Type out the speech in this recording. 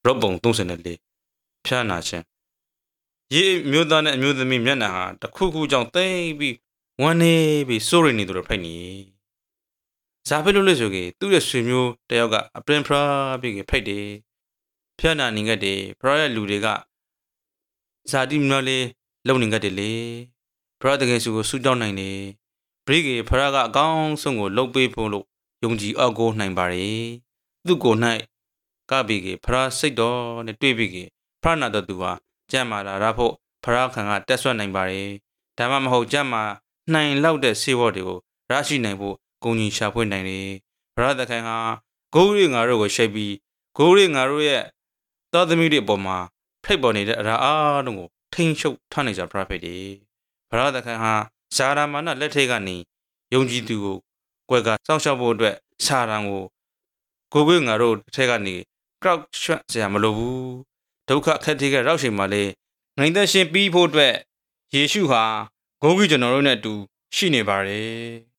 ရော့ပုံ34ဖျားနာခြင်းရေမျိုးသားနဲ့အမျိုးသမီးမျက်နှာဟာတစ်ခုခုကြောင့်တိတ်ပြီးဝမ်းနေပြီးစိုးရိမ်နေသူတို့ဖိုက်နေဇာဖြစ်လို့လဲဆိုကေသူ့ရဲ့ဆွေမျိုးတယောက်ကအပရင်ဖရာပြီးကေဖိုက်တယ်ဖျားနာနေခဲ့တယ်ဖရာရဲ့လူတွေကဇာတိမလို့လေလုံနေခဲ့တယ်လေဖရာတကယ်ဆိုကိုဆူတောင်းနိုင်တယ်ဘရိကေဖရာကအကောင်းဆုံးကိုလှုပ်ပေးဖို့လို့ယုံကြည်အောက်ကိုနိုင်ပါတယ်သူ့ကိုယ်၌ကပြီးကေဖရာစိတ်တော်နဲ့တွေ့ပြီးကေဖရာနာတော်သူဟာကြမ်းမာလာရဖို့ဖရာခံကတက်ဆွတ်နိုင်ပါတယ်ဒါမှမဟုတ်ကြမ်းမာနိုင်လောက်တဲ့ဆေးဝါးတွေကိုရရှိနိုင်ဖို့ကိုကြီးရှာဖွေနိုင်တယ်ဖရာသခင်ဟာဂိုးရီငါတို့ကိုရှိပြီးဂိုးရီငါတို့ရဲ့သောသမီးတွေအပေါ်မှာဖိတ်ပေါ်နေတဲ့အရာအားလုံးကိုထိန်ချုပ်ထားနိုင်ကြဖရာဖိတ်တယ်ဖရာသခင်ဟာဇာရာမာနလက်ထိတ်ကနေယုံကြည်သူကိုကွယ်ကစောင့်ရှောက်ဖို့အတွက်စာရန်ကိုကိုငါတို့ထဲကနေကောက်ချွတ်စရာမလိုဘူးဒုက္ခအခက်အခဲကရောက်ချိန်မှာလေနိုင်တဲ့ရှင်ပြီးဖို့အတွက်ယေရှုဟာဂုဏ်ကြီးကျွန်တော်တို့နဲ့အတူရှိနေပါတယ်